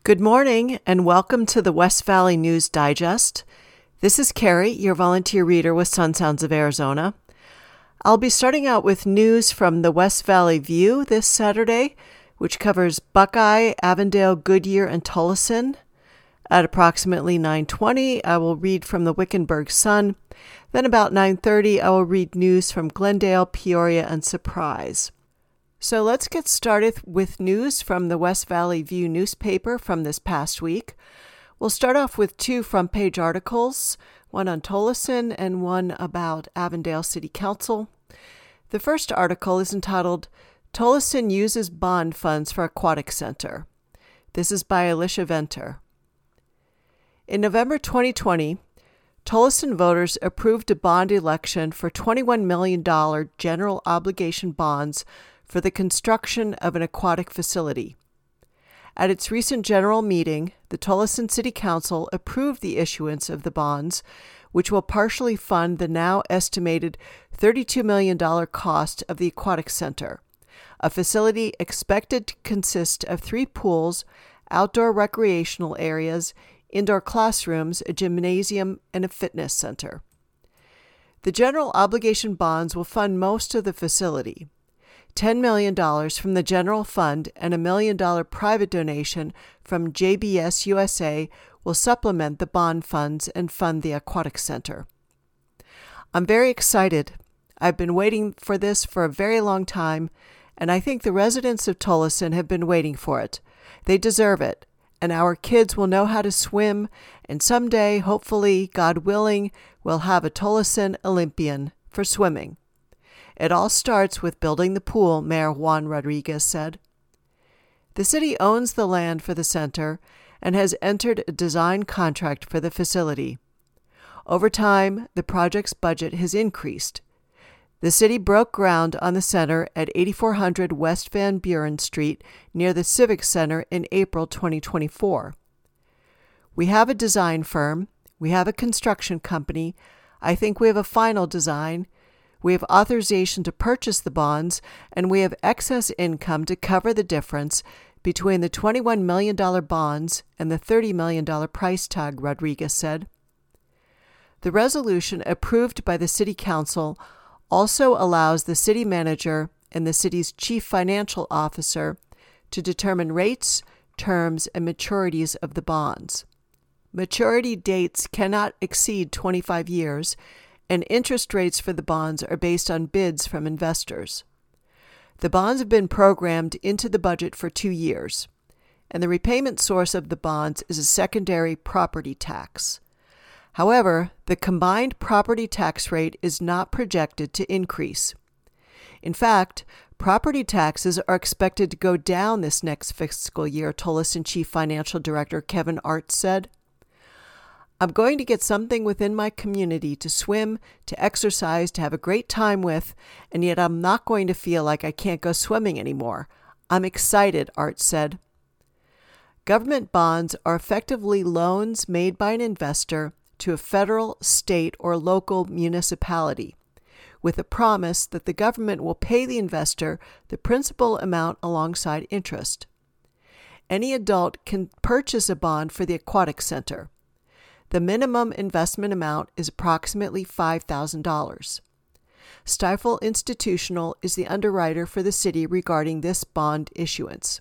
Good morning and welcome to the West Valley News Digest. This is Carrie, your volunteer reader with Sun Sounds of Arizona. I'll be starting out with news from the West Valley View this Saturday, which covers Buckeye, Avondale, Goodyear, and Tolleson. At approximately 9:20, I will read from the Wickenburg Sun. Then about 9:30, I will read news from Glendale, Peoria, and Surprise. So let's get started with news from the West Valley View newspaper from this past week. We'll start off with two front-page articles, one on Tolleson and one about Avondale City Council. The first article is entitled, Tolleson Uses Bond Funds for Aquatic Center. This is by Alicia Venter. In November 2020, Tolleson voters approved a bond election for $21 million general obligation bonds for the construction of an aquatic facility. At its recent general meeting, the Tolleson City Council approved the issuance of the bonds, which will partially fund the now estimated $32 million cost of the aquatic center, a facility expected to consist of 3 pools, outdoor recreational areas, indoor classrooms, a gymnasium, and a fitness center. The general obligation bonds will fund most of the facility. $10 million from the general fund and $1 million private donation from JBS USA will supplement the bond funds and fund the aquatic center. I'm very excited. I've been waiting for this for a very long time, and I think the residents of Tolleson have been waiting for it. They deserve it, and our kids will know how to swim, and someday, hopefully, God willing, we'll have a Tolleson Olympian for swimming. It all starts with building the pool, Mayor Juan Rodriguez said. The city owns the land for the center and has entered a design contract for the facility. Over time, the project's budget has increased. The city broke ground on the center at 8400 West Van Buren Street near the Civic Center in April 2024. We have a design firm. We have a construction company. I think we have a final design. We have authorization to purchase the bonds, and we have excess income to cover the difference between the $21 million bonds and the $30 million price tag, Rodriguez said. The resolution approved by the City Council also allows the city manager and the city's chief financial officer to determine rates, terms, and maturities of the bonds. Maturity dates cannot exceed 25 years, and interest rates for the bonds are based on bids from investors. The bonds have been programmed into the budget for 2 years, and the repayment source of the bonds is a secondary property tax. However, the combined property tax rate is not projected to increase. In fact, property taxes are expected to go down this next fiscal year, Tolleson Chief Financial Director Kevin Arts said. I'm going to get something within my community to swim, to exercise, to have a great time with, and yet I'm not going to feel like I can't go swimming anymore. I'm excited, Art said. Government bonds are effectively loans made by an investor to a federal, state, or local municipality, with a promise that the government will pay the investor the principal amount alongside interest. Any adult can purchase a bond for the aquatic center. The minimum investment amount is approximately $5,000. Stifel Institutional is the underwriter for the city regarding this bond issuance.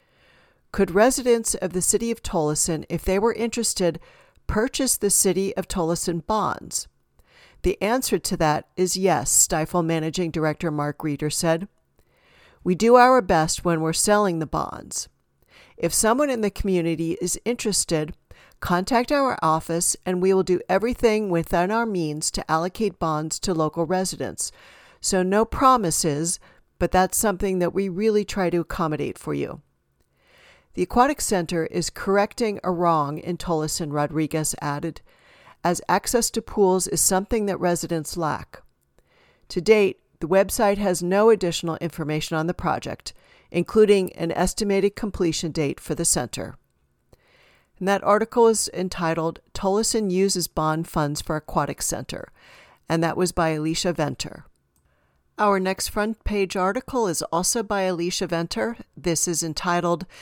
Could residents of the city of Tolleson, if they were interested, purchase the city of Tolleson bonds? The answer to that is yes, Stifel Managing Director Mark Reeder said. We do our best when we're selling the bonds. If someone in the community is interested, contact our office and we will do everything within our means to allocate bonds to local residents. So no promises, but that's something that we really try to accommodate for you. The Aquatic Center is correcting a wrong in Tolleson, Rodriguez added, as access to pools is something that residents lack. To date, the website has no additional information on the project, including an estimated completion date for the center. And that article is entitled, Tolleson Uses Bond Funds for Aquatic Center, and that was by Alicia Venter. Our next front page article is also by Alicia Venter. This is entitled,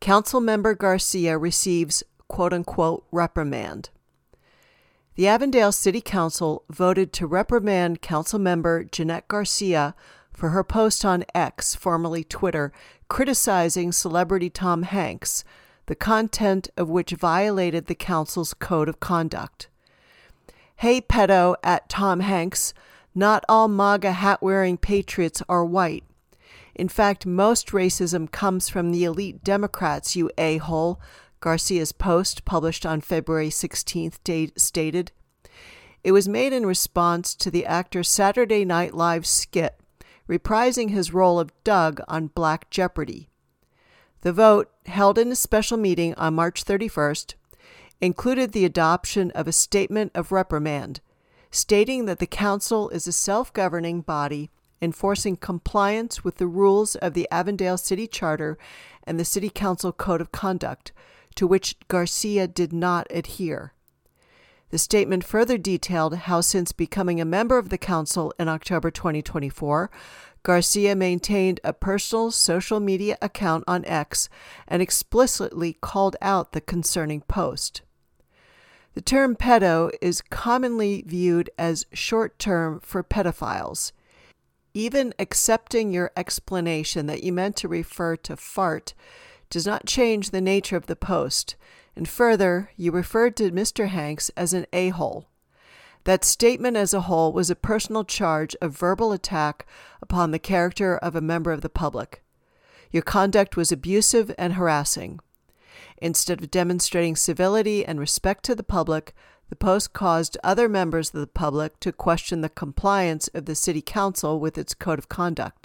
Councilmember Garcia receives quote-unquote reprimand. The Avondale City Council voted to reprimand Councilmember Jeanette Garcia for her post on X, formerly Twitter, criticizing celebrity Tom Hanks, the content of which violated the council's code of conduct. Hey pedo at Tom Hanks, not all MAGA hat-wearing patriots are white. In fact, most racism comes from the elite Democrats, you a-hole, Garcia's post, published on February 16th, stated. It was made in response to the actor's Saturday Night Live skit, reprising his role of Doug on Black Jeopardy. The vote, held in a special meeting on March 31st, included the adoption of a statement of reprimand, stating that the council is a self-governing body enforcing compliance with the rules of the Avondale City Charter and the City Council Code of Conduct, to which Garcia did not adhere. The statement further detailed how since becoming a member of the council in October 2024, Garcia maintained a personal social media account on X and explicitly called out the concerning post. The term pedo is commonly viewed as short term for pedophiles. Even accepting your explanation that you meant to refer to fart does not change the nature of the post, and further, you referred to Mr. Hanks as an a-hole. That statement as a whole was a personal charge of verbal attack upon the character of a member of the public. Your conduct was abusive and harassing. Instead of demonstrating civility and respect to the public, the post caused other members of the public to question the compliance of the City Council with its code of conduct.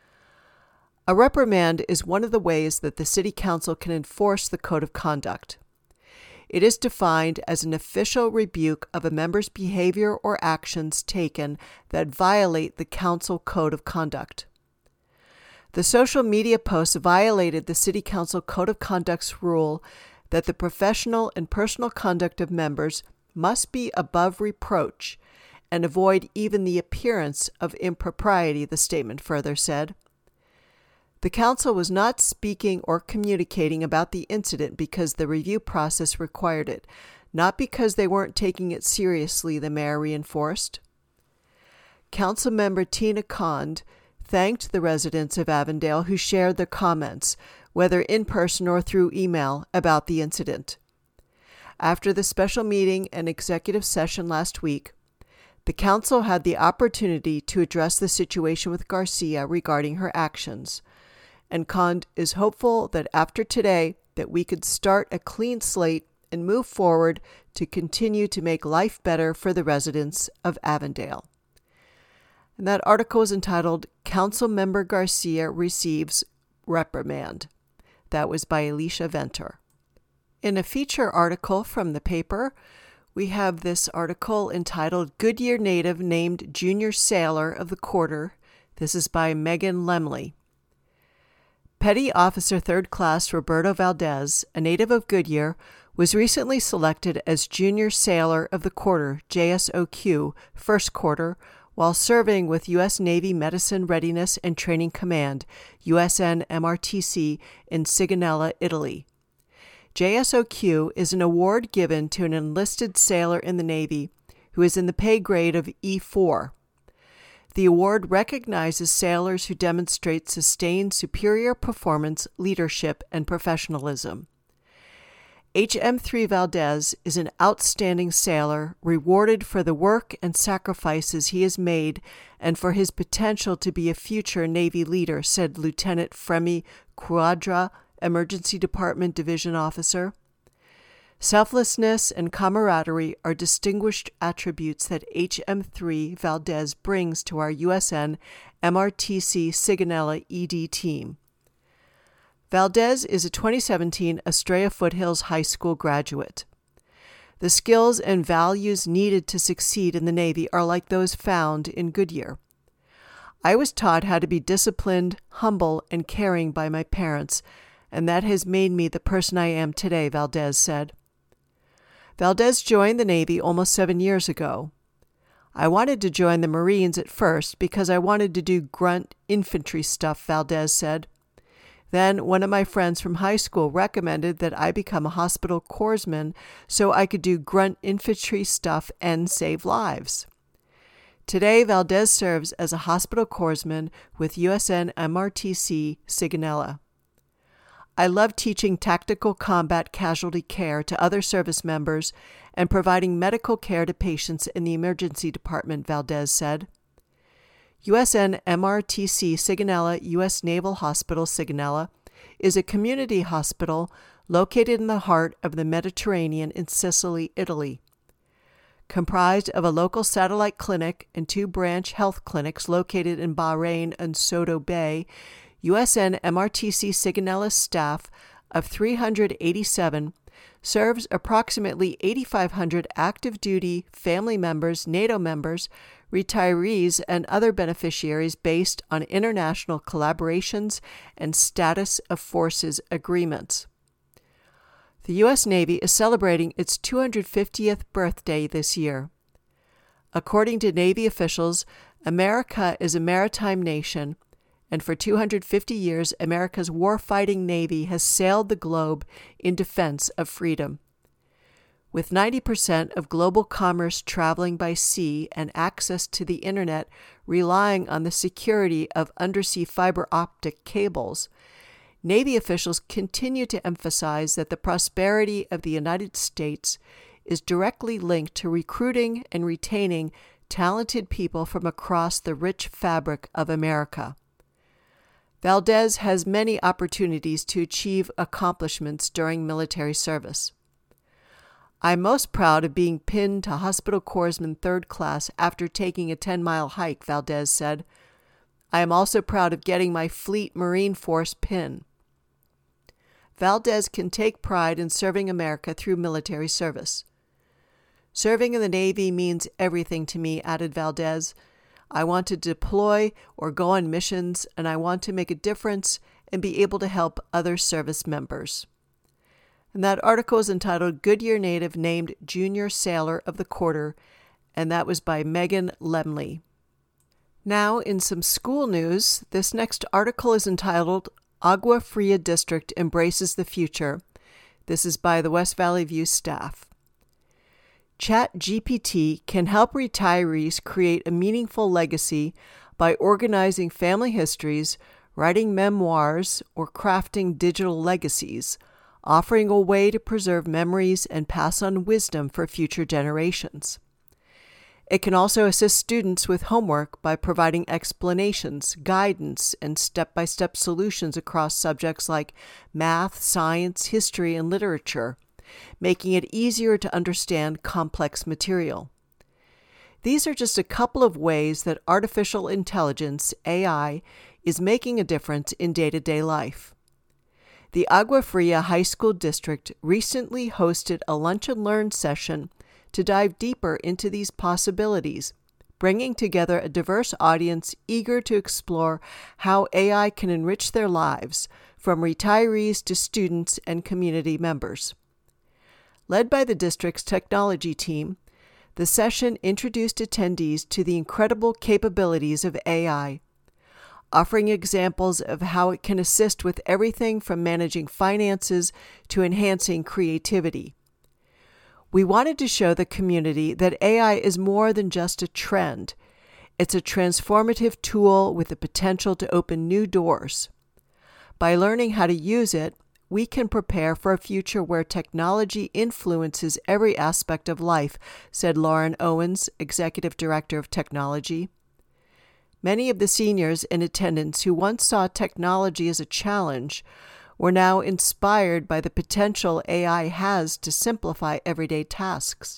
A reprimand is one of the ways that the City Council can enforce the code of conduct. It is defined as an official rebuke of a member's behavior or actions taken that violate the Council Code of Conduct. The social media post violated the City Council Code of Conduct's rule that the professional and personal conduct of members must be above reproach and avoid even the appearance of impropriety, the statement further said. The council was not speaking or communicating about the incident because the review process required it, not because they weren't taking it seriously, the mayor reinforced. Councilmember Tina Cond thanked the residents of Avondale who shared their comments, whether in person or through email, about the incident. After the special meeting and executive session last week, the council had the opportunity to address the situation with Garcia regarding her actions, and Cond is hopeful that after today that we could start a clean slate and move forward to continue to make life better for the residents of Avondale. And that article is entitled Councilmember Garcia Receives Reprimand. That was by Alicia Venter. In a feature article from the paper, we have this article entitled Goodyear Native Named Junior Sailor of the Quarter. This is by Megan Lemley. Petty Officer 3rd Class Roberto Valdez, a native of Goodyear, was recently selected as Junior Sailor of the Quarter, JSOQ, First Quarter, while serving with U.S. Navy Medicine Readiness and Training Command, USN MRTC, in Sigonella, Italy. JSOQ is an award given to an enlisted sailor in the Navy who is in the pay grade of E4. The award recognizes sailors who demonstrate sustained superior performance, leadership, and professionalism. HM3 Valdez is an outstanding sailor, rewarded for the work and sacrifices he has made and for his potential to be a future Navy leader, said Lieutenant Fremi Quadra, Emergency Department Division Officer. Selflessness and camaraderie are distinguished attributes that HM3 Valdez brings to our USN MRTC Sigonella ED team. Valdez is a 2017 Estrella Foothills High School graduate. The skills and values needed to succeed in the Navy are like those found in Goodyear. I was taught how to be disciplined, humble, and caring by my parents, and that has made me the person I am today, Valdez said. Valdez joined the Navy almost 7 years ago. I wanted to join the Marines at first because I wanted to do grunt infantry stuff, Valdez said. Then one of my friends from high school recommended that I become a hospital corpsman so I could do grunt infantry stuff and save lives. Today, Valdez serves as a hospital corpsman with USN MRTC Sigonella. I love teaching tactical combat casualty care to other service members and providing medical care to patients in the emergency department, Valdez said. USN MRTC Sigonella U.S. Naval Hospital Sigonella is a community hospital located in the heart of the Mediterranean in Sicily, Italy. Comprised of a local satellite clinic and 2 branch health clinics located in Bahrain and Soto Bay, USN MRTC Sigonella's staff of 387 serves approximately 8,500 active duty family members, NATO members, retirees, and other beneficiaries based on international collaborations and status of forces agreements. The U.S. Navy is celebrating its 250th birthday this year. According to Navy officials, America is a maritime nation, and for 250 years, America's war-fighting Navy has sailed the globe in defense of freedom. With 90% of global commerce traveling by sea and access to the Internet relying on the security of undersea fiber optic cables, Navy officials continue to emphasize that the prosperity of the United States is directly linked to recruiting and retaining talented people from across the rich fabric of America. Valdez has many opportunities to achieve accomplishments during military service. I'm most proud of being pinned to Hospital Corpsman 3rd Class after taking a 10-mile hike, Valdez said. I am also proud of getting my Fleet Marine Force pin. Valdez can take pride in serving America through military service. Serving in the Navy means everything to me, added Valdez. I want to deploy or go on missions, and I want to make a difference and be able to help other service members. And that article is entitled Goodyear Native Named Junior Sailor of the Quarter, and that was by Megan Lemley. Now, in some school news, this next article is entitled Agua Fria District Embraces the Future. This is by the West Valley View staff. ChatGPT can help retirees create a meaningful legacy by organizing family histories, writing memoirs, or crafting digital legacies, offering a way to preserve memories and pass on wisdom for future generations. It can also assist students with homework by providing explanations, guidance, and step-by-step solutions across subjects like math, science, history, and literature, making it easier to understand complex material. These are just a couple of ways that artificial intelligence, AI, is making a difference in day-to-day life. The Agua Fria High School District recently hosted a Lunch and Learn session to dive deeper into these possibilities, bringing together a diverse audience eager to explore how AI can enrich their lives, from retirees to students and community members. Led by the district's technology team, the session introduced attendees to the incredible capabilities of AI, offering examples of how it can assist with everything from managing finances to enhancing creativity. We wanted to show the community that AI is more than just a trend. It's a transformative tool with the potential to open new doors. By learning how to use it, we can prepare for a future where technology influences every aspect of life, said Lauren Owens, Executive Director of Technology. Many of the seniors in attendance who once saw technology as a challenge were now inspired by the potential AI has to simplify everyday tasks.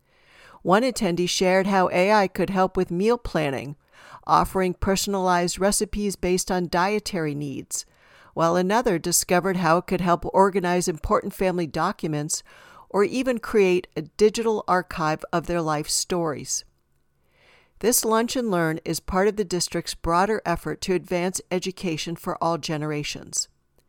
One attendee shared how AI could help with meal planning, offering personalized recipes based on dietary needs, while another discovered how it could help organize important family documents or even create a digital archive of their life stories. This Lunch and Learn is part of the district's broader effort to advance education for all generations.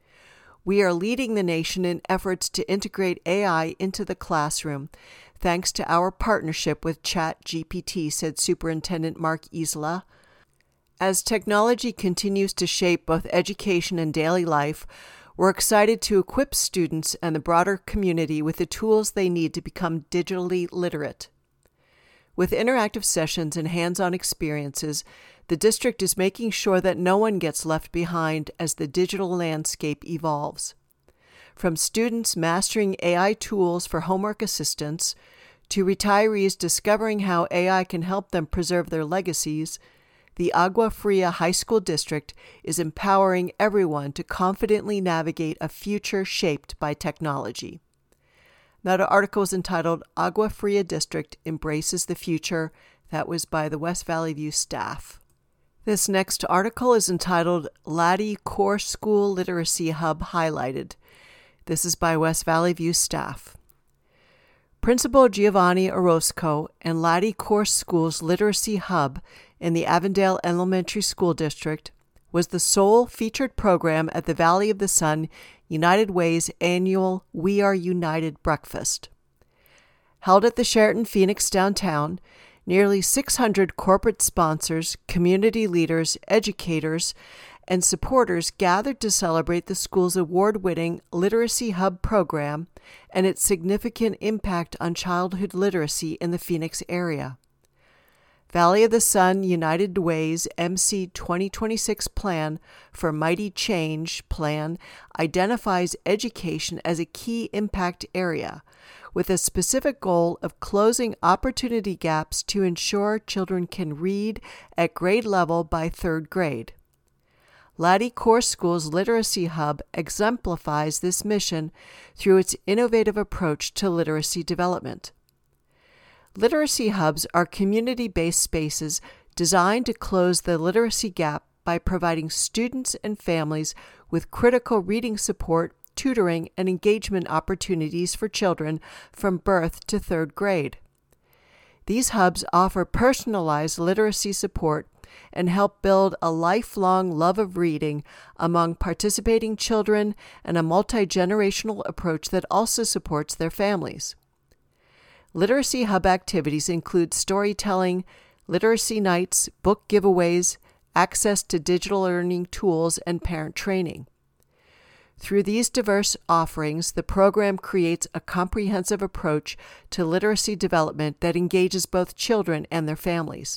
We are leading the nation in efforts to integrate AI into the classroom, thanks to our partnership with ChatGPT, said Superintendent Mark Isla. As technology continues to shape both education and daily life, we're excited to equip students and the broader community with the tools they need to become digitally literate. With interactive sessions and hands-on experiences, the district is making sure that no one gets left behind as the digital landscape evolves. From students mastering AI tools for homework assistance, to retirees discovering how AI can help them preserve their legacies, the Agua Fria High School District is empowering everyone to confidently navigate a future shaped by technology. That article is entitled Agua Fria District Embraces the Future. That was by the West Valley View staff. This next article is entitled Laddie Core School Literacy Hub Highlighted. This is by West Valley View staff. Principal Giovanni Orozco and Laddie Core School's Literacy Hub in the Avondale Elementary School District was the sole featured program at the Valley of the Sun United Way's annual We Are United breakfast. Held at the Sheraton Phoenix downtown, nearly 600 corporate sponsors, community leaders, educators, and supporters gathered to celebrate the school's award-winning Literacy Hub program and its significant impact on childhood literacy in the Phoenix area. Valley of the Sun United Way's MC 2026 plan for Mighty Change plan identifies education as a key impact area, with a specific goal of closing opportunity gaps to ensure children can read at grade level by third grade. Laddie Core School's Literacy Hub exemplifies this mission through its innovative approach to literacy development. Literacy hubs are community-based spaces designed to close the literacy gap by providing students and families with critical reading support, tutoring, and engagement opportunities for children from birth to third grade. These hubs offer personalized literacy support and help build a lifelong love of reading among participating children and a multi-generational approach that also supports their families. Literacy Hub activities include storytelling, literacy nights, book giveaways, access to digital learning tools, and parent training. Through these diverse offerings, the program creates a comprehensive approach to literacy development that engages both children and their families.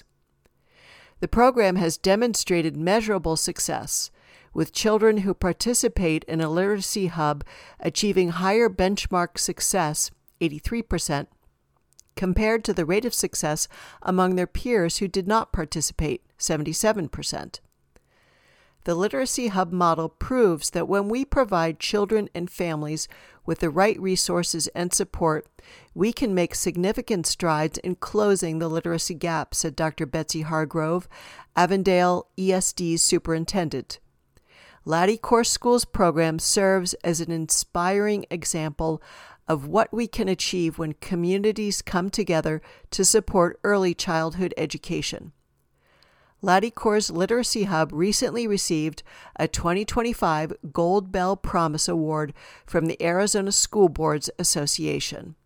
The program has demonstrated measurable success, with children who participate in a literacy hub achieving higher benchmark success, 83%, compared to the rate of success among their peers who did not participate, 77%. The Literacy Hub model proves that when we provide children and families with the right resources and support, we can make significant strides in closing the literacy gap, said Dr. Betsy Hargrove, Avondale ESD's superintendent. Laddie Core School's program serves as an inspiring example of what we can achieve when communities come together to support early childhood education. Laddie Core's Literacy Hub recently received a 2025 Gold Bell Promise Award from the Arizona School Boards Association.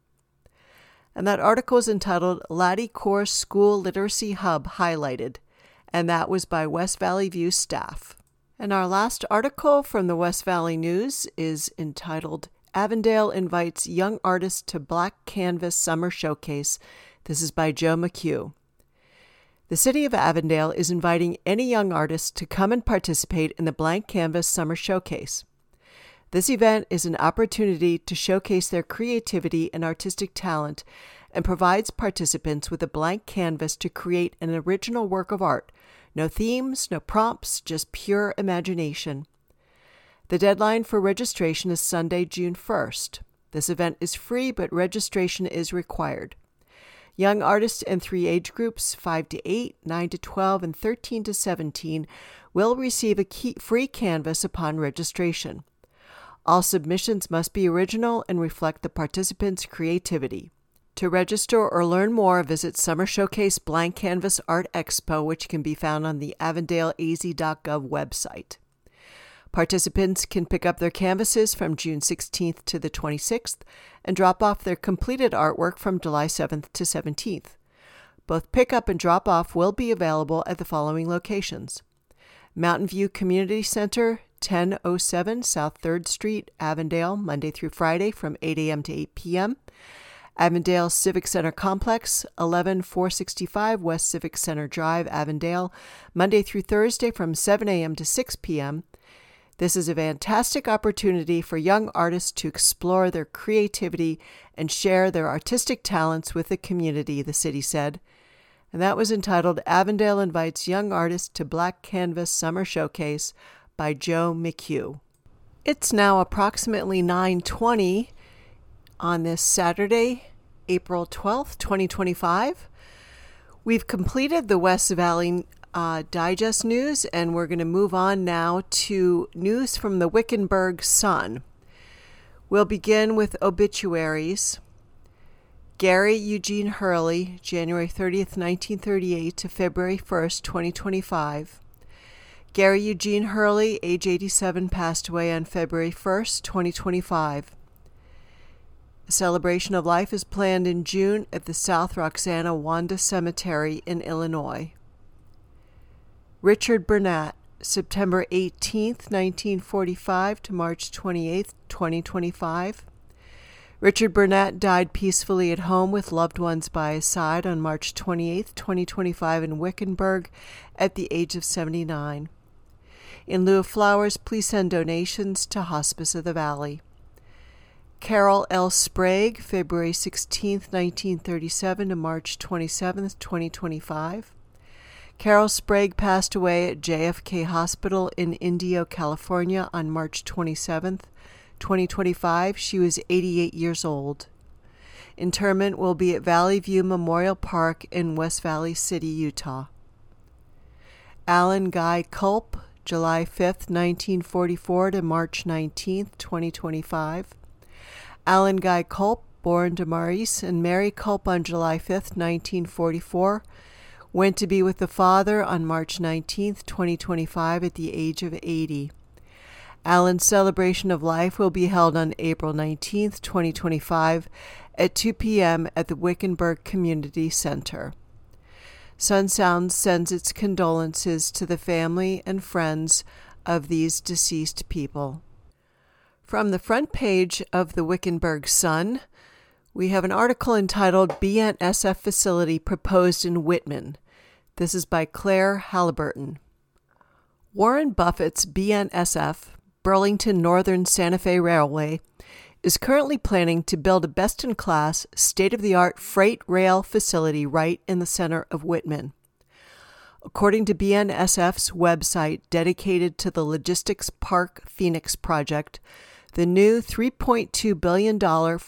And that article is entitled Laddie Core School Literacy Hub Highlighted, and that was by West Valley View staff. And our last article from the West Valley News is entitled Avondale Invites Young Artists to Black Canvas Summer Showcase. This is by Joe McHugh. The City of Avondale is inviting any young artist to come and participate in the Blank Canvas Summer Showcase. This event is an opportunity to showcase their creativity and artistic talent and provides participants with a blank canvas to create an original work of art. No themes, no prompts, just pure imagination. The deadline for registration is Sunday, June 1st. This event is free, but registration is required. Young artists in 3 age groups, 5 to 8, 9 to 12, and 13 to 17, will receive a free canvas upon registration. All submissions must be original and reflect the participants' creativity. To register or learn more, visit Summer Showcase Blank Canvas Art Expo, which can be found on the avondaleaz.gov website. Participants can pick up their canvases from June 16th to the 26th and drop off their completed artwork from July 7th to 17th. Both pickup and drop-off will be available at the following locations: Mountain View Community Center, 1007 South 3rd Street, Avondale, Monday through Friday from 8 a.m. to 8 p.m. Avondale Civic Center Complex, 11465 West Civic Center Drive, Avondale, Monday through Thursday from 7 a.m. to 6 p.m. This is a fantastic opportunity for young artists to explore their creativity and share their artistic talents with the community, the city said. And that was entitled Avondale Invites Young Artists to Black Canvas Summer Showcase by Joe McHugh. It's now approximately 9:20 on this Saturday, April 12th, 2025. We've completed the West Valley Digest news, and we're going to move on now to news from the Wickenburg Sun. We'll begin with obituaries. Gary Eugene Hurley, January 30th, 1938 to February 1st, 2025. Gary Eugene Hurley, age 87, passed away on February 1st, 2025. A celebration of life is planned in June at the South Roxana Wanda Cemetery in Illinois. Richard Burnett, September 18th, 1945 to March 28th, 2025. Richard Burnett died peacefully at home with loved ones by his side on March 28th, 2025 in Wickenburg at the age of 79. In lieu of flowers, please send donations to Hospice of the Valley. Carol L. Sprague, February 16, 1937 to March 27, 2025. Carol Sprague passed away at JFK Hospital in Indio, California on March 27, 2025. She was 88 years old. Interment will be at Valley View Memorial Park in West Valley City, Utah. Alan Guy Culp, July 5, 1944 to March 19, 2025. Alan Guy Culp, born to Maurice and Mary Culp on July 5, 1944, went to be with the Father on March 19, 2025 at the age of 80. Alan's celebration of life will be held on April 19, 2025 at 2 p.m. at the Wickenburg Community Center. Sunsound sends its condolences to the family and friends of these deceased people. From the front page of the Wickenburg Sun, we have an article entitled BNSF Facility Proposed in Whitman. This is by Claire Halliburton. Warren Buffett's BNSF, Burlington Northern Santa Fe Railway, is currently planning to build a best-in-class, state-of-the-art freight rail facility right in the center of Whitman. According to BNSF's website dedicated to the Logistics Park Phoenix project, the new $3.2 billion,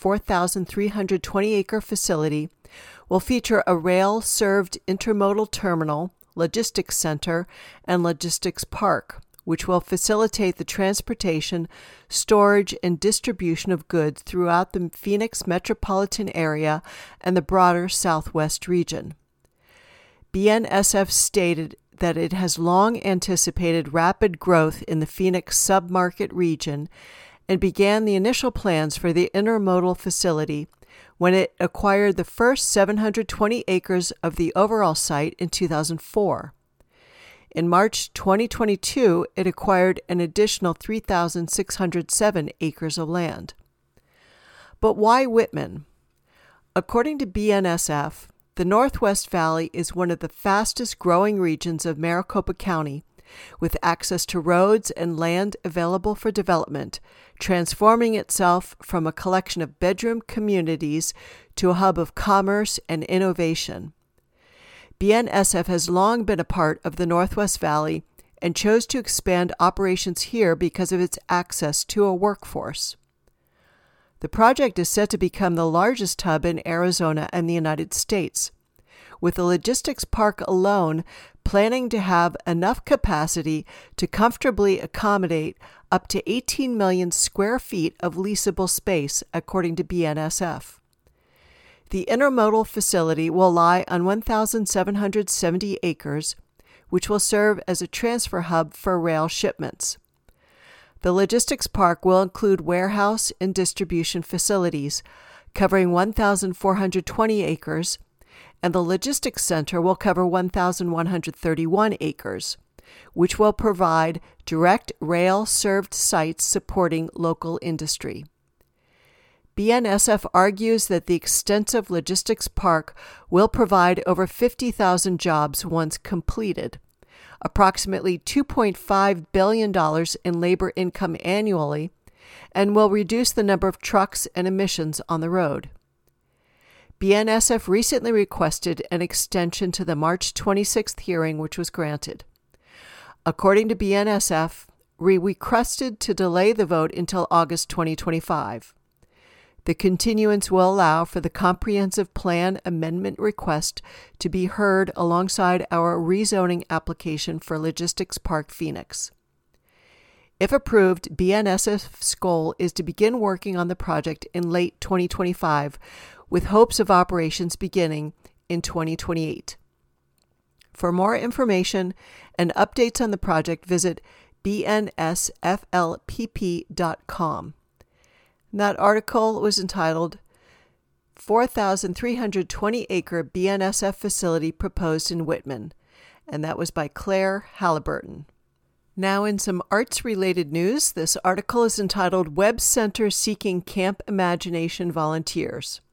4,320-acre facility will feature a rail-served intermodal terminal, logistics center, and logistics park, which will facilitate the transportation, storage, and distribution of goods throughout the Phoenix metropolitan area and the broader Southwest region. BNSF stated that it has long anticipated rapid growth in the Phoenix submarket region and began the initial plans for the intermodal facility when it acquired the first 720 acres of the overall site in 2004. In March 2022, it acquired an additional 3,607 acres of land. But why Whitman? According to BNSF, the Northwest Valley is one of the fastest growing regions of Maricopa County, with access to roads and land available for development, transforming itself from a collection of bedroom communities to a hub of commerce and innovation. BNSF has long been a part of the Northwest Valley and chose to expand operations here because of its access to a workforce. The project is set to become the largest hub in Arizona and the United States, with the logistics park alone planning to have enough capacity to comfortably accommodate up to 18 million square feet of leasable space, according to BNSF. The intermodal facility will lie on 1,770 acres, which will serve as a transfer hub for rail shipments. The logistics park will include warehouse and distribution facilities, covering 1,420 acres, and the Logistics Center will cover 1,131 acres, which will provide direct rail-served sites supporting local industry. BNSF argues that the extensive logistics park will provide over 50,000 jobs once completed, approximately $2.5 billion in labor income annually, and will reduce the number of trucks and emissions on the road. BNSF recently requested an extension to the March 26th hearing, which was granted. According to BNSF, we requested to delay the vote until August 2025. The continuance will allow for the comprehensive plan amendment request to be heard alongside our rezoning application for Logistics Park Phoenix. If approved, BNSF's goal is to begin working on the project in late 2025, with hopes of operations beginning in 2028. For more information and updates on the project, visit bnsflpp.com. That article was entitled 4,320-acre BNSF facility proposed in Whitman, and that was by Claire Halliburton. Now in some arts-related news, this article is entitled Webb Center Seeking Camp Imagination Volunteers.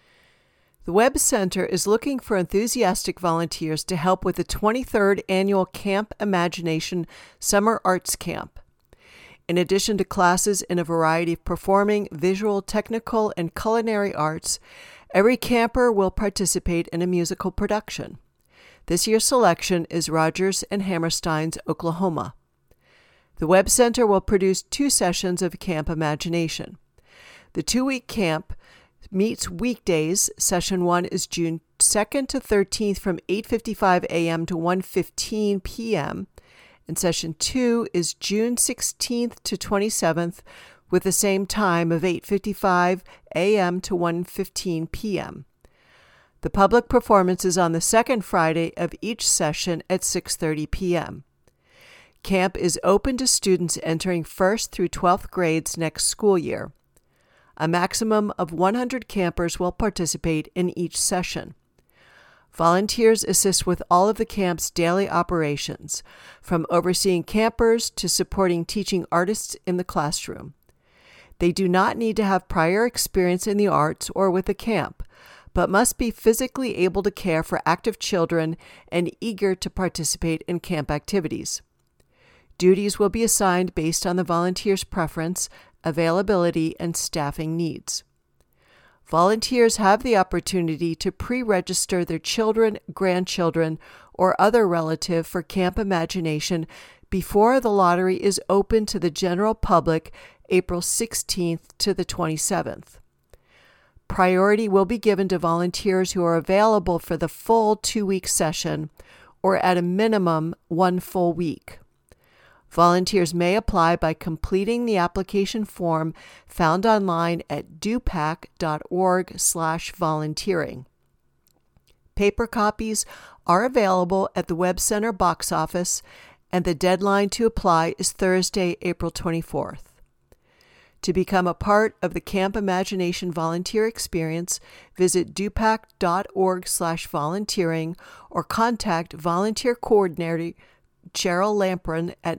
The Webb Center is looking for enthusiastic volunteers to help with the 23rd Annual Camp Imagination Summer Arts Camp. In addition to classes in a variety of performing, visual, technical, and culinary arts, every camper will participate in a musical production. This year's selection is Rodgers and Hammerstein's Oklahoma. The Webb Center will produce 2 sessions of Camp Imagination. The 2-week camp meets weekdays. Session 1 is June 2nd to 13th from 8:55 a.m. to 1:15 p.m., and Session 2 is June 16th to 27th with the same time of 8:55 a.m. to 1:15 p.m. The public performance is on the second Friday of each session at 6:30 p.m. Camp is open to students entering 1st through 12th grades next school year. A maximum of 100 campers will participate in each session. Volunteers assist with all of the camp's daily operations, from overseeing campers to supporting teaching artists in the classroom. They do not need to have prior experience in the arts or with the camp, but must be physically able to care for active children and eager to participate in camp activities. Duties will be assigned based on the volunteer's preference, availability, and staffing needs. Volunteers have the opportunity to pre-register their children, grandchildren, or other relative for Camp Imagination before the lottery is open to the general public April 16th to the 27th. Priority will be given to volunteers who are available for the full 2-week session or at a minimum 1 full week. Volunteers may apply by completing the application form found online at dupac.org/volunteering. Paper copies are available at the Webb Center box office, and the deadline to apply is Thursday, April 24th. To become a part of the Camp Imagination volunteer experience, visit dupac.org/volunteering or contact volunteer coordinator Cheryl Lampron at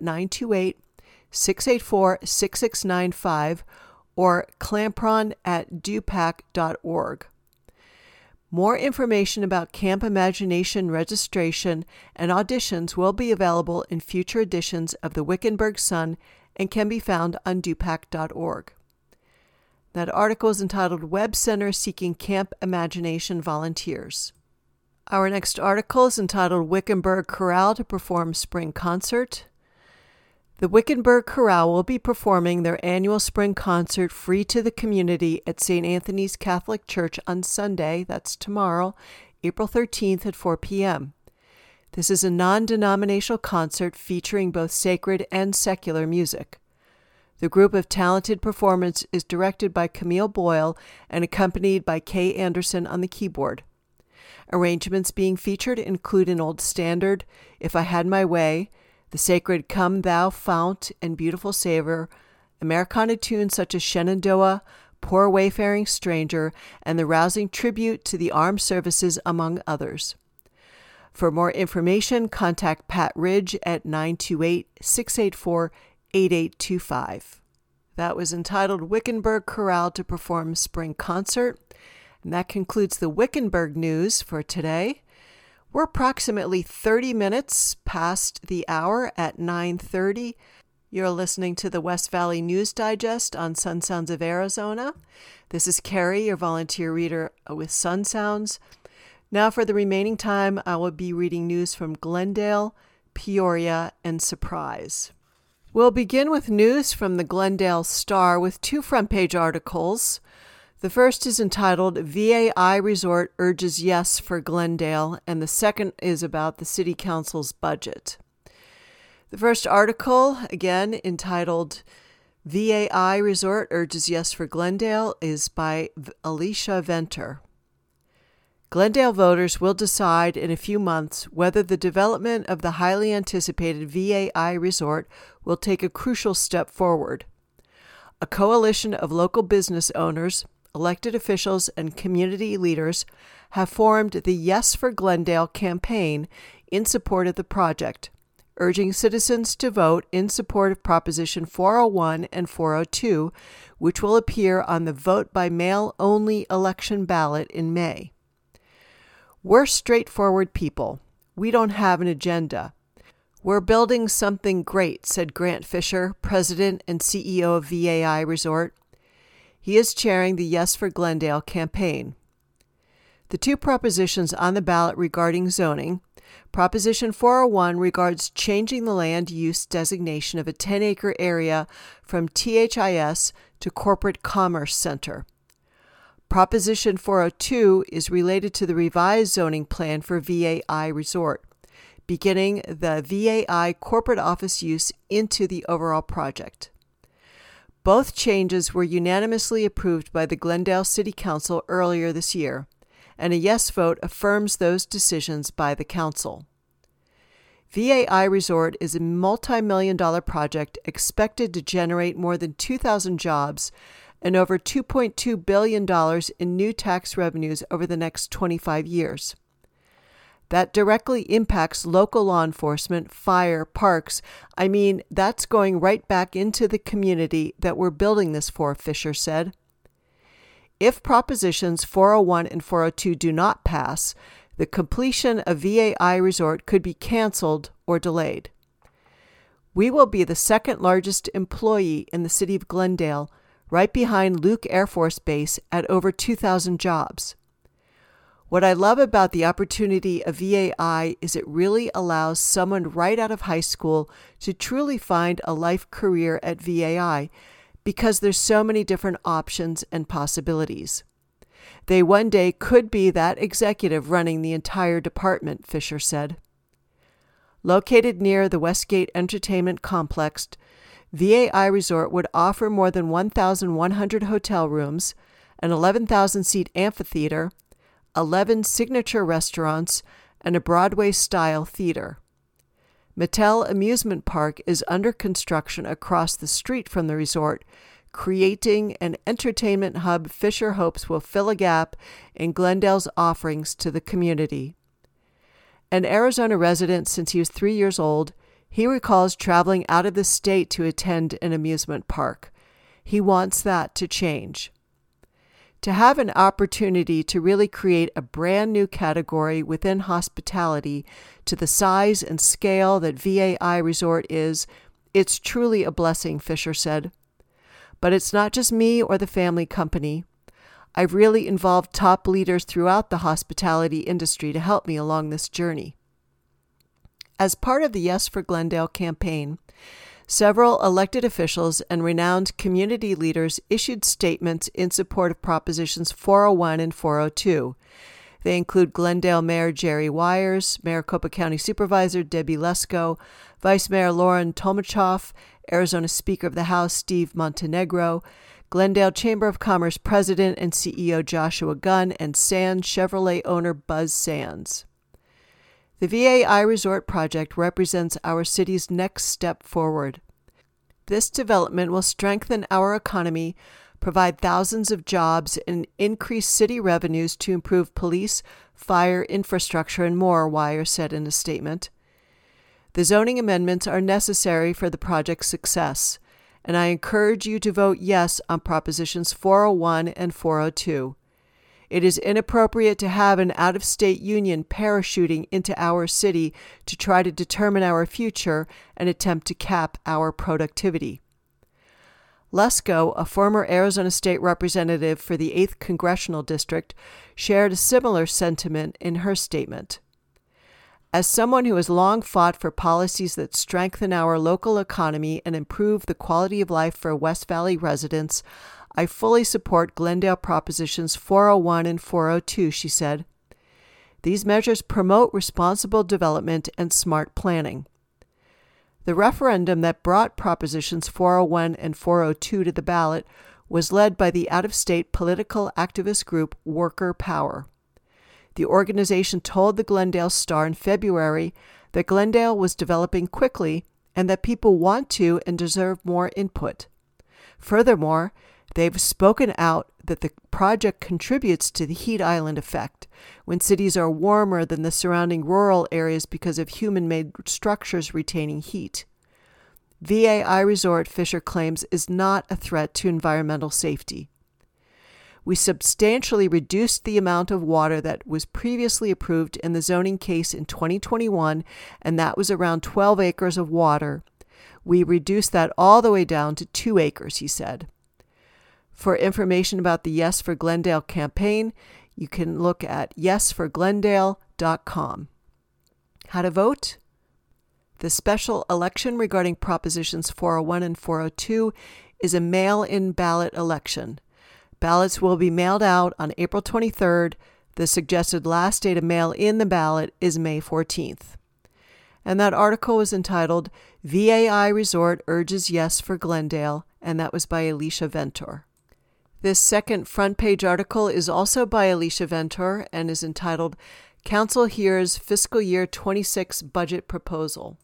928-684-6695 or clampron@dupac.org. More information about Camp Imagination registration and auditions will be available in future editions of the Wickenburg Sun and can be found on dupac.org. That article is entitled Webb Center Seeking Camp Imagination Volunteers. Our next article is entitled Wickenburg Chorale to Perform Spring Concert. The Wickenburg Chorale will be performing their annual spring concert free to the community at St. Anthony's Catholic Church on Sunday, that's tomorrow, April 13th at 4 p.m. This is a non-denominational concert featuring both sacred and secular music. The group of talented performers is directed by Camille Boyle and accompanied by Kay Anderson on the keyboard. Arrangements being featured include an old standard, If I Had My Way, the sacred Come Thou Fount and Beautiful Savor, Americana tunes such as Shenandoah, Poor Wayfaring Stranger and the rousing tribute to the armed services, among others. For more information, contact Pat Ridge at 928-684-8825. That was entitled Wickenburg Chorale to Perform Spring Concert. And that concludes the Wickenburg news for today. We're approximately 30 minutes past the hour at 9:30. You're listening to the West Valley News Digest on Sun Sounds of Arizona. This is Carrie, your volunteer reader with Sun Sounds. Now for the remaining time, I will be reading news from Glendale, Peoria, and Surprise. We'll begin with news from the Glendale Star with two front-page articles. The first is entitled VAI Resort Urges Yes for Glendale, and the second is about the City Council's budget. The first article, again entitled VAI Resort Urges Yes for Glendale, is by Alicia Venter. Glendale voters will decide in a few months whether the development of the highly anticipated VAI Resort will take a crucial step forward. A coalition of local business owners, elected officials, and community leaders have formed the Yes for Glendale campaign in support of the project, urging citizens to vote in support of Proposition 401 and 402, which will appear on the vote-by-mail-only election ballot in May. We're straightforward people. We don't have an agenda. We're building something great, said Grant Fisher, president and CEO of VAI Resort. He is chairing the Yes for Glendale campaign. The two propositions on the ballot regarding zoning, Proposition 401 regards changing the land use designation of a 10-acre area from THIS to Corporate Commerce Center. Proposition 402 is related to the revised zoning plan for VAI Resort, beginning the VAI corporate office use into the overall project. Both changes were unanimously approved by the Glendale City Council earlier this year, and a yes vote affirms those decisions by the council. VAI Resort is a multi-million-dollar project expected to generate more than 2,000 jobs and over $2.2 billion in new tax revenues over the next 25 years. That directly impacts local law enforcement, fire, parks. I mean, that's going right back into the community that we're building this for, Fisher said. If Propositions 401 and 402 do not pass, the completion of VAI Resort could be canceled or delayed. We will be the second largest employee in the city of Glendale, right behind Luke Air Force Base at over 2,000 jobs. What I love about the opportunity of VAI is it really allows someone right out of high school to truly find a life career at VAI because there's so many different options and possibilities. They one day could be that executive running the entire department, Fisher said. Located near the Westgate Entertainment Complex, VAI Resort would offer more than 1,100 hotel rooms, an 11,000-seat amphitheater, 11 signature restaurants, and a Broadway-style theater. Mattel Amusement Park is under construction across the street from the resort, creating an entertainment hub Fisher hopes will fill a gap in Glendale's offerings to the community. An Arizona resident since he was 3 years old, he recalls traveling out of the state to attend an amusement park. He wants that to change. To have an opportunity to really create a brand new category within hospitality to the size and scale that VAI Resort is, it's truly a blessing, Fisher said. But it's not just me or the family company. I've really involved top leaders throughout the hospitality industry to help me along this journey. As part of the Yes for Glendale campaign, several elected officials and renowned community leaders issued statements in support of Propositions 401 and 402. They include Glendale Mayor Jerry Weyers, Maricopa County Supervisor Debbie Lesko, Vice Mayor Lauren Tomachoff, Arizona Speaker of the House Steve Montenegro, Glendale Chamber of Commerce President and CEO Joshua Gunn, and Sands Chevrolet owner Buzz Sands. The VAI Resort project represents our city's next step forward. This development will strengthen our economy provide thousands of jobs, and increase city revenues to improve police, fire, infrastructure, and more, Wire said in a statement. The zoning amendments are necessary for the project's success, and I encourage you to vote yes on Propositions 401 and 402. It is inappropriate to have an out-of-state union parachuting into our city to try to determine our future and attempt to cap our productivity. Lesko, a former Arizona State Representative for the 8th Congressional District, shared a similar sentiment in her statement. As someone who has long fought for policies that strengthen our local economy and improve the quality of life for West Valley residents, I fully support Glendale Propositions 401 and 402, she said. These measures promote responsible development and smart planning. The referendum that brought Propositions 401 and 402 to the ballot was led by the out-of-state political activist group Worker Power. The organization told the Glendale Star in February that Glendale was developing quickly and that people want to and deserve more input. Furthermore, they've spoken out that the project contributes to the heat island effect, when cities are warmer than the surrounding rural areas because of human-made structures retaining heat. VAI Resort, Fisher claims, is not a threat to environmental safety. We substantially reduced the amount of water that was previously approved in the zoning case in 2021, and that was around 12 acres of water. We reduced that all the way down to 2 acres, he said. For information about the Yes for Glendale campaign, you can look at yesforglendale.com. How to vote? The special election regarding Propositions 401 and 402 is a mail-in ballot election. Ballots will be mailed out on April 23rd. The suggested last day to mail in the ballot is May 14th. And that article was entitled, VAI Resort Urges Yes for Glendale, and that was by Alicia Ventor. This second front page article is also by Alicia Ventor and is entitled, Council Hears Fiscal Year 26 Budget Proposal.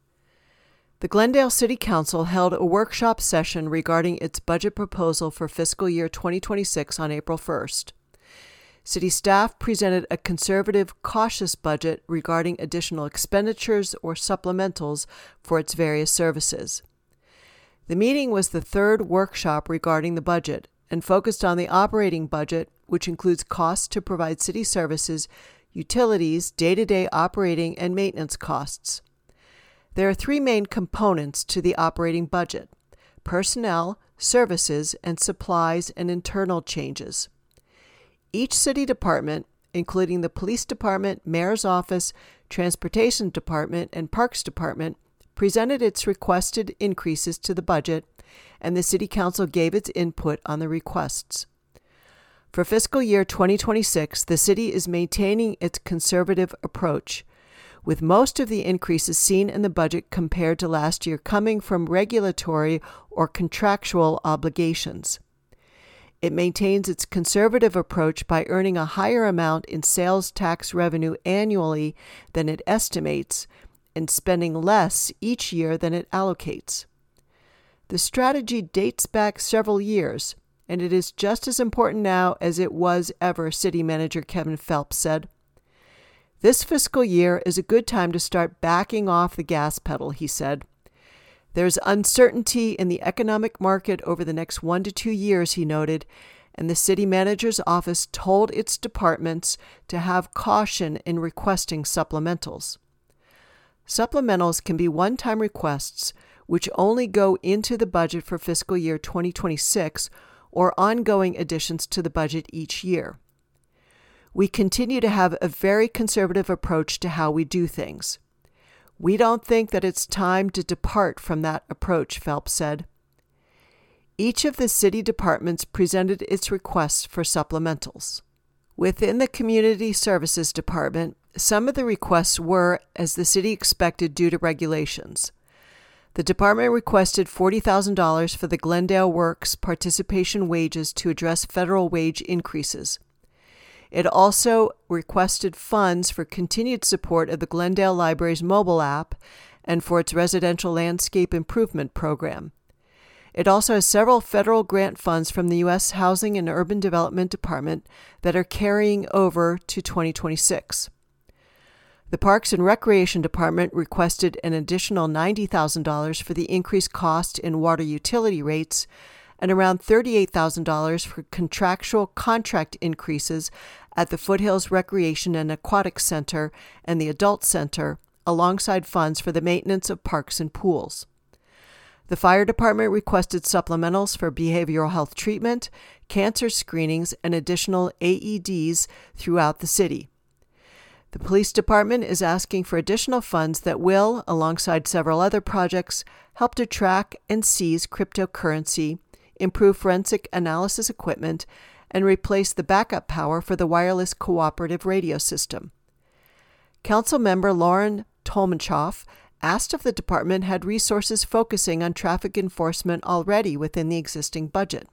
The Glendale City Council held a workshop session regarding its budget proposal for fiscal year 2026 on April 1st. City staff presented a conservative, cautious budget regarding additional expenditures or supplementals for its various services. The meeting was the third workshop regarding the budget and focused on the operating budget, which includes costs to provide city services, utilities, day-to-day operating and maintenance costs. There are 3 main components to the operating budget: personnel, services, and supplies and internal changes. Each city department, including the police department, mayor's office, transportation department, and parks department, presented its requested increases to the budget, and the city council gave its input on the requests. For fiscal year 2026, the city is maintaining its conservative approach, with most of the increases seen in the budget compared to last year coming from regulatory or contractual obligations. It maintains its conservative approach by earning a higher amount in sales tax revenue annually than it estimates and spending less each year than it allocates. The strategy dates back several years, and it is just as important now as it was ever, City Manager Kevin Phelps said. This fiscal year is a good time to start backing off the gas pedal, he said. There's uncertainty in the economic market over the next 1 to 2 years, he noted, and the city manager's office told its departments to have caution in requesting supplementals. Supplementals can be one-time requests which only go into the budget for fiscal year 2026 or ongoing additions to the budget each year. We continue to have a very conservative approach to how we do things. We don't think that it's time to depart from that approach, Phelps said. Each of the city departments presented its requests for supplementals. Within the Community Services Department, some of the requests were as the city expected due to regulations. The department requested $40,000 for the Glendale Works participation wages to address federal wage increases. It also requested funds for continued support of the Glendale Library's mobile app and for its residential landscape improvement program. It also has several federal grant funds from the U.S. Housing and Urban Development Department that are carrying over to 2026. The Parks and Recreation Department requested an additional $90,000 for the increased cost in water utility rates and around $38,000 for contractual contract increases at the Foothills Recreation and Aquatic Center and the Adult Center, alongside funds for the maintenance of parks and pools. The Fire Department requested supplementals for behavioral health treatment, cancer screenings, and additional AEDs throughout the city. The Police Department is asking for additional funds that will, alongside several other projects, help to track and seize cryptocurrency, improve forensic analysis equipment, and replace the backup power for the wireless cooperative radio system. Councilmember Lauren Tolmachoff asked if the department had resources focusing on traffic enforcement already within the existing budget.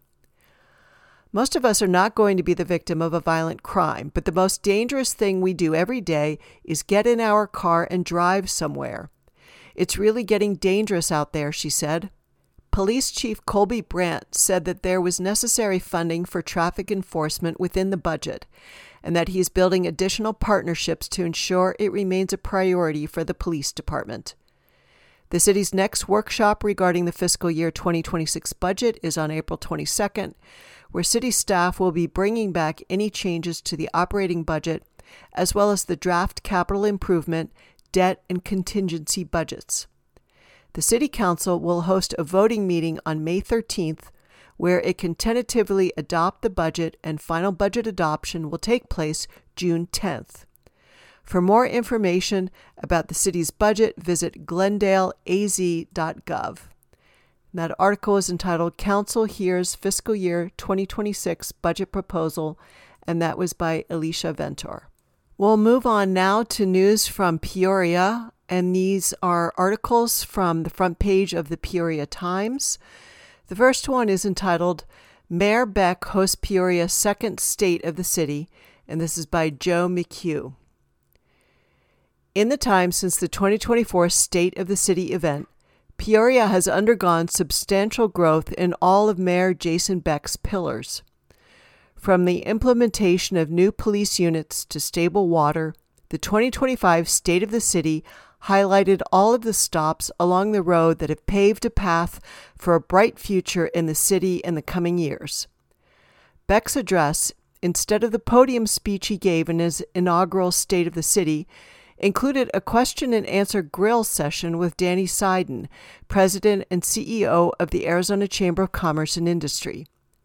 Most of us are not going to be the victim of a violent crime, but the most dangerous thing we do every day is get in our car and drive somewhere. It's really getting dangerous out there, she said. Police Chief Colby Brandt said that there was necessary funding for traffic enforcement within the budget, and that he is building additional partnerships to ensure it remains a priority for the police department. The city's next workshop regarding the fiscal year 2026 budget is on April 22nd, where city staff will be bringing back any changes to the operating budget, as well as the draft capital improvement, debt, and contingency budgets. The City Council will host a voting meeting on May 13th, where it can tentatively adopt the budget, and final budget adoption will take place June 10th. For more information about the city's budget, visit glendaleaz.gov. That article is entitled Council Hears Fiscal Year 2026 Budget Proposal, and that was by Alicia Ventor. We'll move on now to news from Peoria, and these are articles from the front page of the Peoria Times. The first one is entitled Mayor Beck Hosts Peoria's Second State of the City, and this is by Joe McHugh. In the time since the 2024 State of the City event, Peoria has undergone substantial growth in all of Mayor Jason Beck's pillars. From the implementation of new police units to stable water, the 2025 State of the City highlighted all of the stops along the road that have paved a path for a bright future in the city in the coming years. Beck's address, instead of the podium speech he gave in his inaugural State of the City, included a question and answer grill session with Danny Seiden, President and CEO of the Arizona Chamber of Commerce and Industry.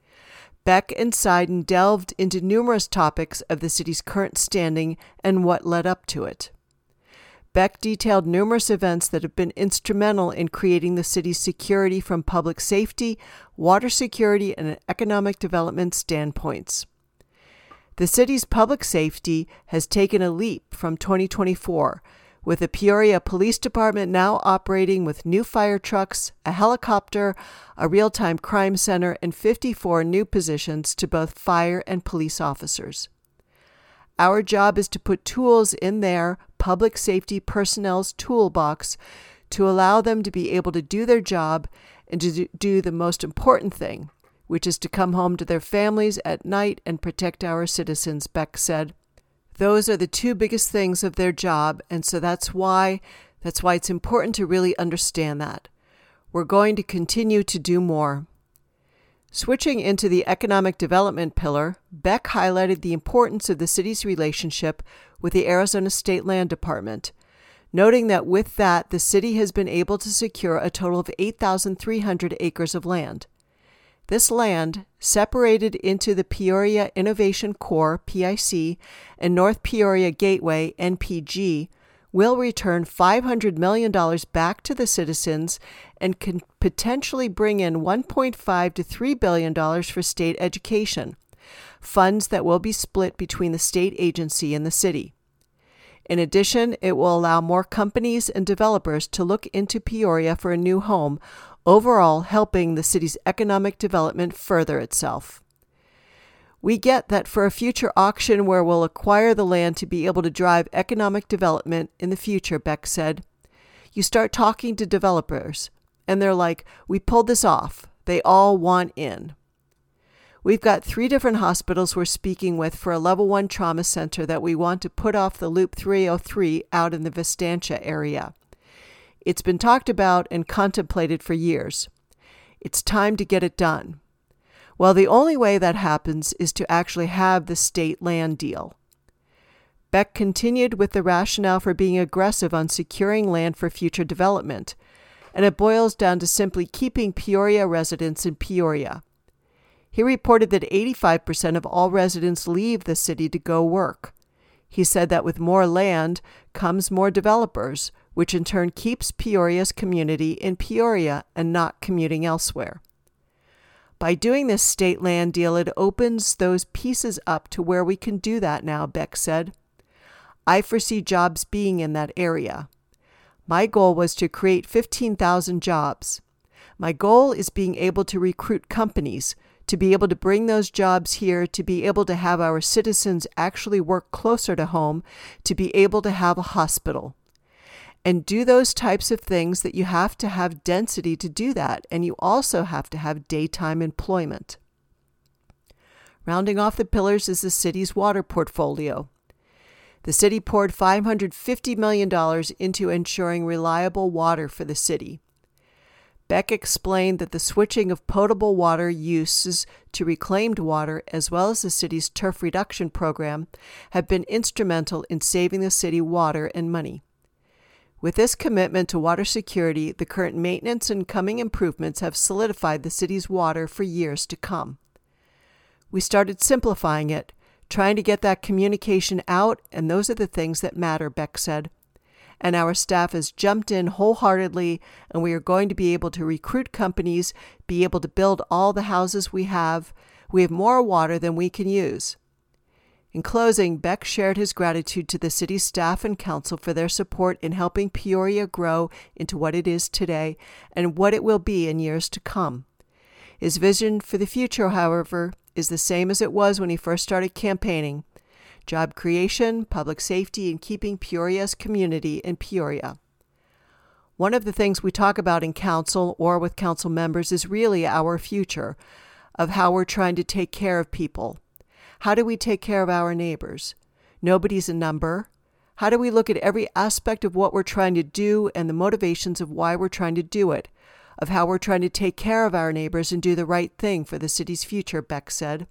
Beck and Seiden delved into numerous topics of the city's current standing and what led up to it. Beck detailed numerous events that have been instrumental in creating the city's security from public safety, water security, and economic development standpoints. The city's public safety has taken a leap from 2024, with the Peoria Police Department now operating with new fire trucks, a helicopter, a real-time crime center, and 54 new positions to both fire and police officers. Our job is to put tools in their public safety personnel's toolbox to allow them to be able to do their job and to do the most important thing, which is to come home to their families at night and protect our citizens, Beck said. Those are the two biggest things of their job, and so that's why it's important to really understand that. We're going to continue to do more. Switching into the economic development pillar, Beck highlighted the importance of the city's relationship with the Arizona State Land Department, noting that with that, the city has been able to secure a total of 8,300 acres of land. This land, separated into the Peoria Innovation Core, PIC, and North Peoria Gateway, NPG, will return $500 million back to the citizens and can potentially bring in $1.5 to $3 billion for state education, funds that will be split between the state agency and the city. In addition, it will allow more companies and developers to look into Peoria for a new home, overall helping the city's economic development further itself. We get that for a future auction where we'll acquire the land to be able to drive economic development in the future, Beck said. You start talking to developers, and they're like, we pulled this off. They all want in. We've got 3 different hospitals we're speaking with for a level 1 trauma center that we want to put off the Loop 303 out in the Vistantia area. It's been talked about and contemplated for years. It's time to get it done. Well, the only way that happens is to actually have the state land deal. Beck continued with the rationale for being aggressive on securing land for future development, and it boils down to simply keeping Peoria residents in Peoria. He reported that 85% of all residents leave the city to go work. He said that with more land comes more developers, which in turn keeps Peoria's community in Peoria and not commuting elsewhere. By doing this state land deal, it opens those pieces up to where we can do that now, Beck said. I foresee jobs being in that area. My goal was to create 15,000 jobs. My goal is being able to recruit companies, to be able to bring those jobs here, to be able to have our citizens actually work closer to home, to be able to have a hospital. And do those types of things that you have to have density to do that, and you also have to have daytime employment. Rounding off the pillars is the city's water portfolio. The city poured $550 million into ensuring reliable water for the city. Beck explained that the switching of potable water uses to reclaimed water, as well as the city's turf reduction program, have been instrumental in saving the city water and money. With this commitment to water security, the current maintenance and coming improvements have solidified the city's water for years to come. We started simplifying it, trying to get that communication out, and those are the things that matter, Beck said. And our staff has jumped in wholeheartedly, and we are going to be able to recruit companies, be able to build all the houses we have. We have more water than we can use. In closing, Beck shared his gratitude to the city staff and council for their support in helping Peoria grow into what it is today and what it will be in years to come. His vision for the future, however, is the same as it was when he first started campaigning: job creation, public safety, and keeping Peoria's community in Peoria. One of the things we talk about in council or with council members is really our future, of how we're trying to take care of people. How do we take care of our neighbors? Nobody's a number. How do we look at every aspect of what we're trying to do and the motivations of why we're trying to do it, of how we're trying to take care of our neighbors and do the right thing for the city's future, Beck said.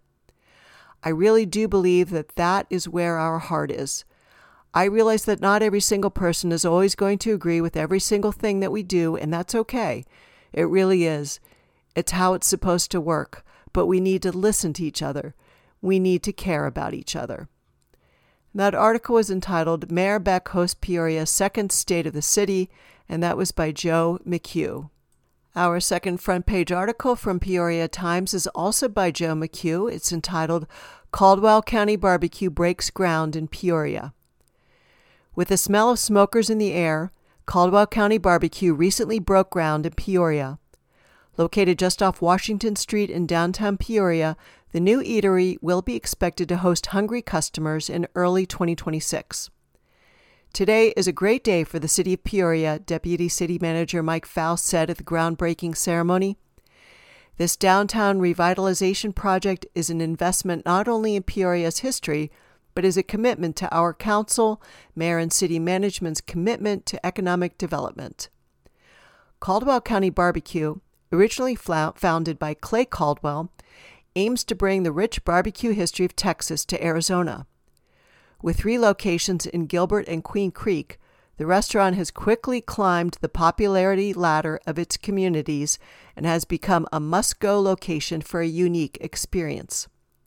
I really do believe that that is where our heart is. I realize that not every single person is always going to agree with every single thing that we do, and that's okay. It really is. It's how it's supposed to work, but we need to listen to each other. We need to care about each other. That article was entitled Mayor Beck Hosts Peoria's Second State of the City, and that was by Joe McHugh. Our second front page article from Peoria Times is also by Joe McHugh. It's entitled Caldwell County Barbecue Breaks Ground in Peoria. With the smell of smokers in the air, Caldwell County Barbecue recently broke ground in Peoria. Located just off Washington Street in downtown Peoria, the new eatery will be expected to host hungry customers in early 2026. Today is a great day for the city of Peoria, Deputy City Manager Mike Faust said at the groundbreaking ceremony. This downtown revitalization project is an investment not only in Peoria's history, but is a commitment to our council, mayor, and city management's commitment to economic development. Caldwell County Barbecue, originally founded by Clay Caldwell, aims to bring the rich barbecue history of Texas to Arizona. With 3 locations in Gilbert and Queen Creek, the restaurant has quickly climbed the popularity ladder of its communities and has become a must-go location for a unique experience.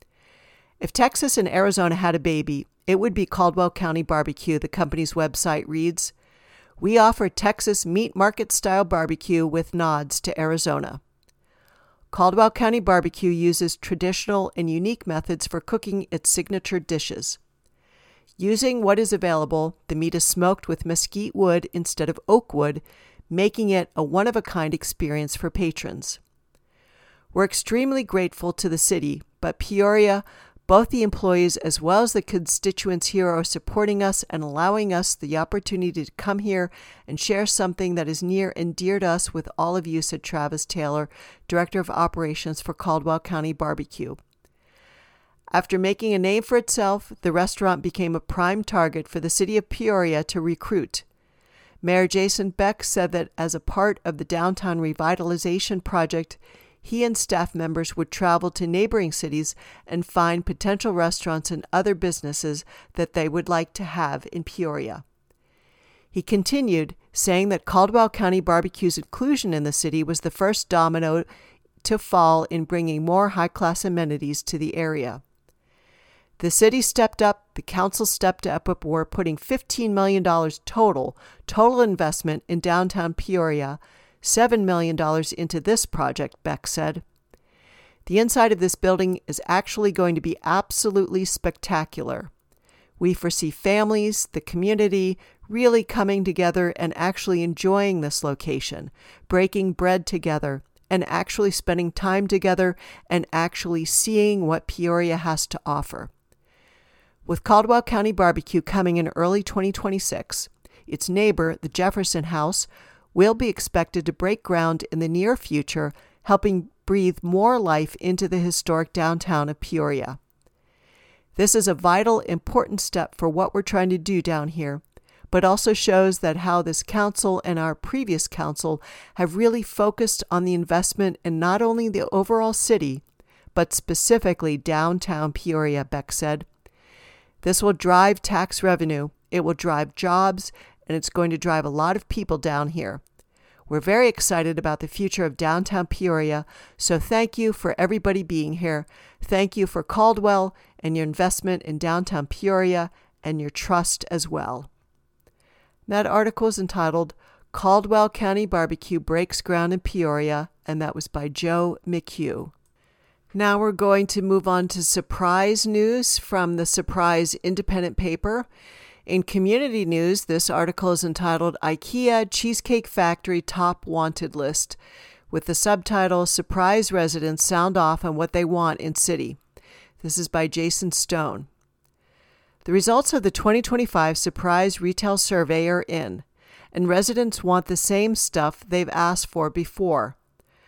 If Texas and Arizona had a baby, it would be Caldwell County Barbecue, the company's website reads. We offer Texas meat market-style barbecue with nods to Arizona. Caldwell County Barbecue uses traditional and unique methods for cooking its signature dishes. Using what is available, the meat is smoked with mesquite wood instead of oak wood, making it a one-of-a-kind experience for patrons. We're extremely grateful to the city, but Peoria Both the employees as well as the constituents here are supporting us and allowing us the opportunity to come here and share something that is near and dear to us with all of you, said Travis Taylor, Director of Operations for Caldwell County Barbecue. After making a name for itself, the restaurant became a prime target for the city of Peoria to recruit. Mayor Jason Beck said that as a part of the downtown revitalization project, he and staff members would travel to neighboring cities and find potential restaurants and other businesses that they would like to have in Peoria. He continued, saying that Caldwell County Barbecue's inclusion in the city was the first domino to fall in bringing more high-class amenities to the area. The city stepped up, the council stepped up, we're putting $15 million total investment in downtown Peoria, $7 million into this project, Beck said. The inside of this building is actually going to be absolutely spectacular. We foresee families, the community, really coming together and actually enjoying this location, breaking bread together, and actually spending time together and actually seeing what Peoria has to offer. With Caldwell County Barbecue coming in early 2026, its neighbor, the Jefferson House, will be expected to break ground in the near future, helping breathe more life into the historic downtown of Peoria. This is a vital, important step for what we're trying to do down here, but also shows that how this council and our previous council have really focused on the investment in not only the overall city, but specifically downtown Peoria, Beck said. This will drive tax revenue, it will drive jobs, and it's going to drive a lot of people down here. We're very excited about the future of downtown Peoria, so thank you for everybody being here. Thank you for Caldwell and your investment in downtown Peoria and your trust as well. That article is entitled Caldwell County Barbecue Breaks Ground in Peoria, and that was by Joe McHugh. Now we're going to move on to Surprise news from the Surprise Independent paper. In community news, this article is entitled IKEA Cheesecake Factory Top Wanted List, with the subtitle Surprise Residents Sound Off on What They Want in City. This is by Jason Stone. The results of the 2025 Surprise Retail Survey are in, and residents want the same stuff they've asked for before.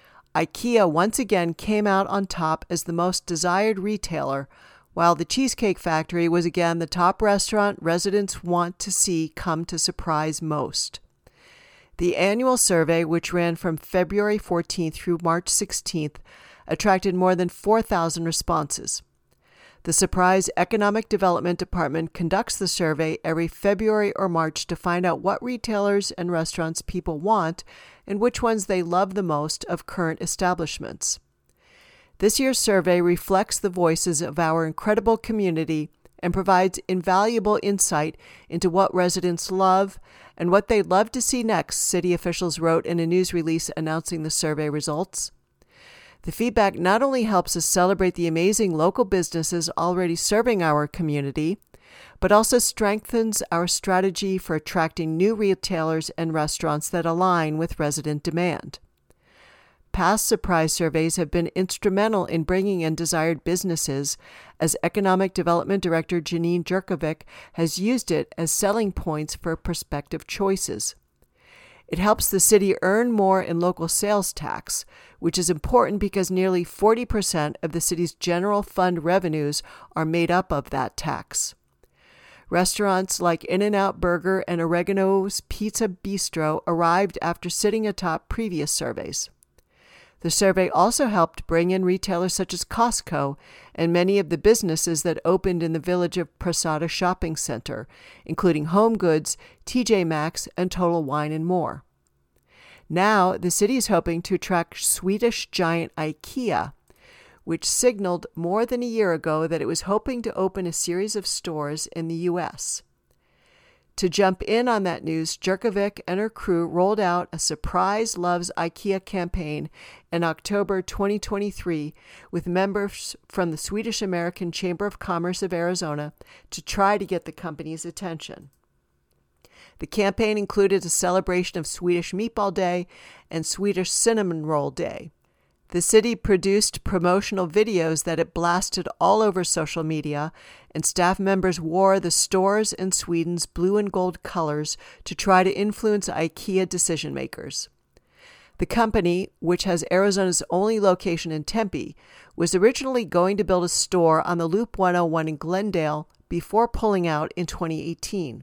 IKEA once again came out on top as the most desired retailer, while the Cheesecake Factory was again the top restaurant residents want to see come to Surprise most. The annual survey, which ran from February 14th through March 16th, attracted more than 4,000 responses. The Surprise Economic Development Department conducts the survey every February or March to find out what retailers and restaurants people want and which ones they love the most of current establishments. This year's survey reflects the voices of our incredible community and provides invaluable insight into what residents love and what they'd love to see next, city officials wrote in a news release announcing the survey results. The feedback not only helps us celebrate the amazing local businesses already serving our community, but also strengthens our strategy for attracting new retailers and restaurants that align with resident demand. Past Surprise surveys have been instrumental in bringing in desired businesses, as Economic Development Director Janine Jerkovic has used it as selling points for prospective choices. It helps the city earn more in local sales tax, which is important because nearly 40% of the city's general fund revenues are made up of that tax. Restaurants like In-N-Out Burger and Oregano's Pizza Bistro arrived after sitting atop previous surveys. The survey also helped bring in retailers such as Costco and many of the businesses that opened in the village of Prasada Shopping Center, including Home Goods, TJ Maxx, and Total Wine and more. Now, the city is hoping to attract Swedish giant IKEA, which signaled more than a year ago that it was hoping to open a series of stores in the U.S. To jump in on that news, Jerkovic and her crew rolled out a Surprise Loves IKEA campaign in October 2023 with members from the Swedish American Chamber of Commerce of Arizona to try to get the company's attention. The campaign included a celebration of Swedish Meatball Day and Swedish Cinnamon Roll Day. The city produced promotional videos that it blasted all over social media, and staff members wore the store's and Sweden's blue and gold colors to try to influence IKEA decision makers. The company, which has Arizona's only location in Tempe, was originally going to build a store on the Loop 101 in Glendale before pulling out in 2018.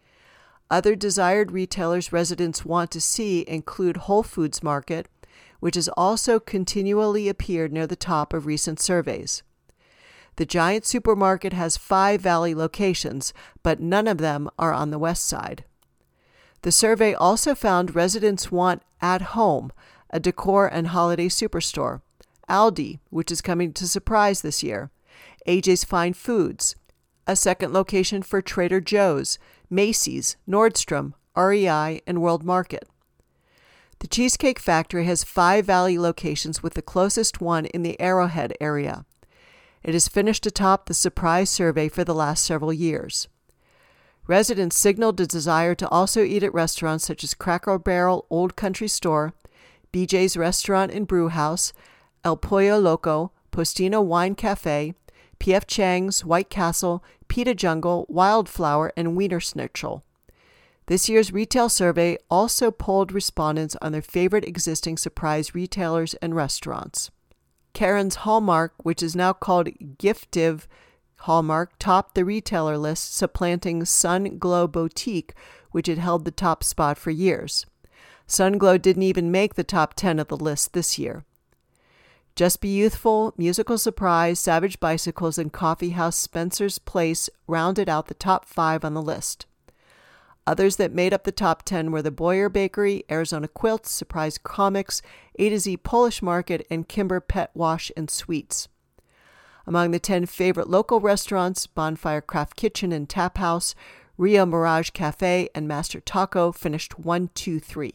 Other desired retailers residents want to see include Whole Foods Market, which has also continually appeared near the top of recent surveys. The giant supermarket has 5 Valley locations, but none of them are on the west side. The survey also found residents want At Home, a decor and holiday superstore, Aldi, which is coming to Surprise this year, AJ's Fine Foods, a second location for Trader Joe's, Macy's, Nordstrom, REI, and World Market. The Cheesecake Factory has 5 Valley locations, with the closest one in the Arrowhead area. It has finished atop the Surprise survey for the last several years. Residents signaled a desire to also eat at restaurants such as Cracker Barrel Old Country Store, BJ's Restaurant and Brew House, El Pollo Loco, Postino Wine Cafe, P.F. Chang's, White Castle, Pita Jungle, Wildflower, and Wiener Schnitzel. This year's retail survey also polled respondents on their favorite existing Surprise retailers and restaurants. Karen's Hallmark, which is now called Giftive Hallmark, topped the retailer list, supplanting Sun Glow Boutique, which had held the top spot for years. Sun Glow didn't even make the top 10 of the list this year. Just Be Youthful, Musical Surprise, Savage Bicycles, and Coffee House Spencer's Place rounded out the top 5 on the list. Others that made up the top 10 were the Boyer Bakery, Arizona Quilts, Surprise Comics, A to Z Polish Market, and Kimber Pet Wash and Sweets. Among the 10 favorite local restaurants, Bonfire Craft Kitchen and Tap House, Rio Mirage Cafe, and Master Taco finished 1, 2, 3.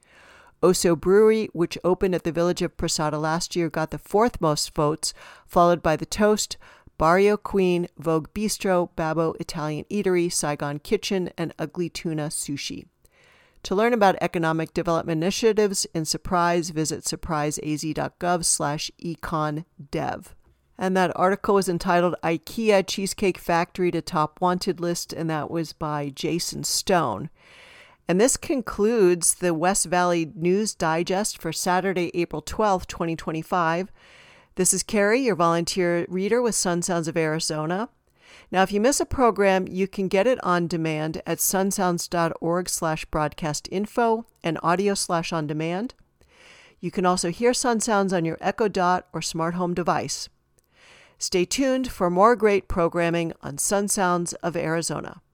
Oso Brewery, which opened at the village of Posada last year, got the 4th most votes, followed by The Toast, Barrio Queen, Vogue Bistro, Babbo Italian Eatery, Saigon Kitchen, and Ugly Tuna Sushi. To learn about economic development initiatives in Surprise, visit surpriseaz.gov/econdev. And that article was entitled IKEA Cheesecake Factory to Top Wanted List, and that was by Jason Stone. And this concludes the West Valley News Digest for Saturday, April 12th, 2025. This is Carrie, your volunteer reader with Sun Sounds of Arizona. Now, if you miss a program, you can get it on demand at sunsounds.org/broadcastinfo and audio/on-demand. You can also hear Sun Sounds on your Echo Dot or smart home device. Stay tuned for more great programming on Sun Sounds of Arizona.